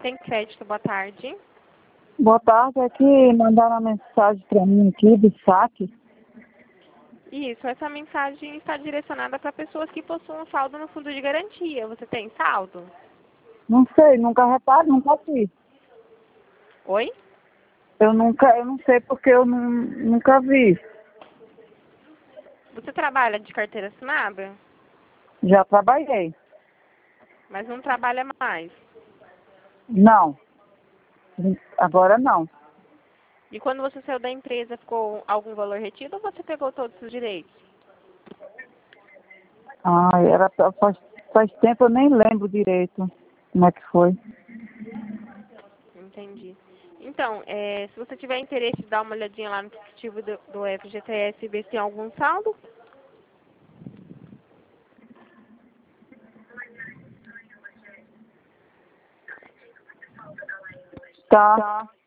Tem crédito, boa tarde. Boa tarde, aqui mandaram uma mensagem para mim aqui do saque. Isso, essa mensagem está direcionada para pessoas que possuam saldo no fundo de garantia. Você tem saldo? Não sei, nunca reparo, nunca vi. Oi? Eu não sei porque eu nunca vi. Você trabalha de carteira assinada? Já trabalhei. Mas não trabalha mais. Não, agora não. E quando você saiu da empresa, ficou algum valor retido ou você pegou todos os direitos? Ah, faz tempo, eu nem lembro direito como é que foi. Entendi. Então, se você tiver interesse, dá uma olhadinha lá no aplicativo do FGTS e ver se tem algum saldo. Tá.